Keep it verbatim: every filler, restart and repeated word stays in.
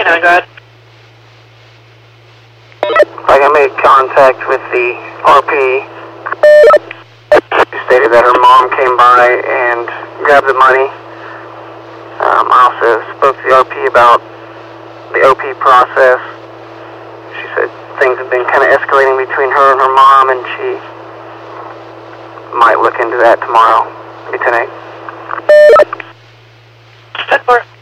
ten, go ahead. I can make contact with the R P. She stated that her mom came by and grabbed the money. Um, I also spoke to the R P about the O P process. She said things have been kind of escalating between her and her mom, and she might look into that tomorrow. Maybe tonight. ten four.